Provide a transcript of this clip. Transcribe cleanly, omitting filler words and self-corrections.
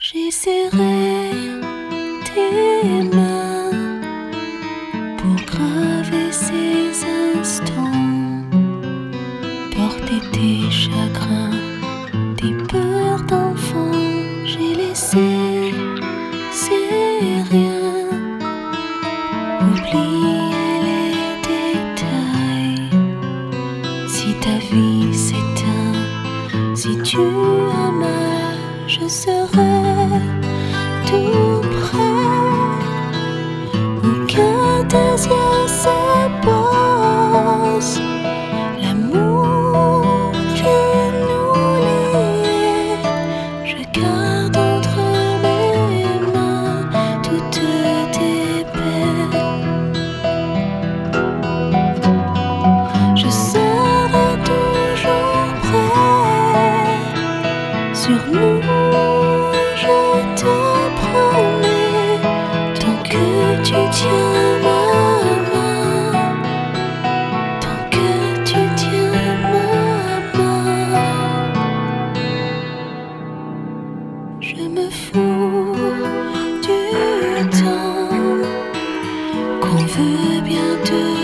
J'ai serré tes mains pour graver ces instants, porter tes chagrins, tes peurs d'enfant. J'ai laissé ces riens, oublier les détails. Si ta vie s'éteint, si tu as mal, je serai tout près. Aucun désir s'oppose, l'amour que nous lie. Je garde entre mes mains toutes tes peines. Je serai toujours prêt. Sur nous, je te promets, tant que tu tiens ma main, tant que tu tiens ma main. Je me fous du temps qu'on veut bien te